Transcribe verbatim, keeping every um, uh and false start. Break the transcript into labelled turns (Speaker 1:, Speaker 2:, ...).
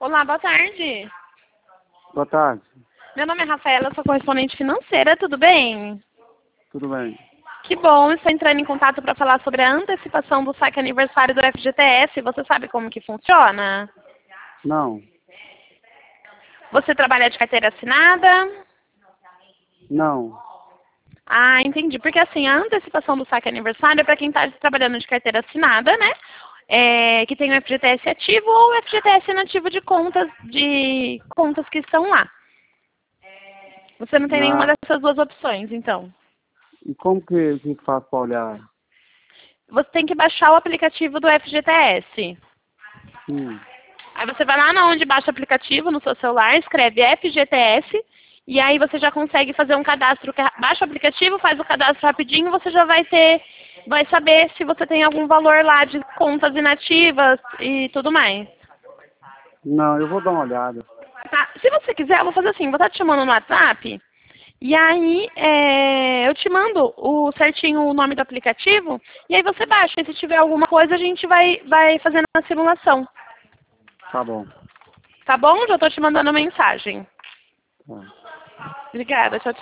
Speaker 1: Olá, boa tarde.
Speaker 2: Boa tarde.
Speaker 1: Meu nome é Rafaela, sou correspondente financeira, tudo bem?
Speaker 2: Tudo bem?
Speaker 1: Que bom, estou entrando em contato para falar sobre a antecipação do saque aniversário do F G T S. Você sabe como que funciona?
Speaker 2: Não.
Speaker 1: Você trabalha de carteira assinada?
Speaker 2: Não.
Speaker 1: Ah, entendi. Porque assim, a antecipação do saque aniversário é para quem está trabalhando de carteira assinada, né? É, que tem o F G T S ativo ou o F G T S inativo de contas, de contas que estão lá. Você não tem nenhuma
Speaker 2: Ah,
Speaker 1: dessas duas opções, então.
Speaker 2: e como que, que faz para olhar?
Speaker 1: Você tem que baixar o aplicativo do F G T S.
Speaker 2: Hum,
Speaker 1: Aí você vai lá na onde baixa o aplicativo no seu celular, escreve F G T S, e aí você já consegue fazer um cadastro. Baixa o aplicativo, faz o cadastro rapidinho, você já vai ter, vai saber se você tem algum valor lá de contas inativas e tudo mais.
Speaker 2: não, eu vou dar uma olhada.
Speaker 1: Tá? Se você quiser, eu vou fazer assim, vou estar te chamando no WhatsApp, e aí é, eu te mando o certinho o nome do aplicativo, e aí você baixa. E se tiver alguma coisa, a gente vai, vai fazendo a simulação.
Speaker 2: Tá bom.
Speaker 1: Tá bom? Já estou te mandando mensagem.
Speaker 2: Tá.
Speaker 1: Obrigada, tchau, tchau.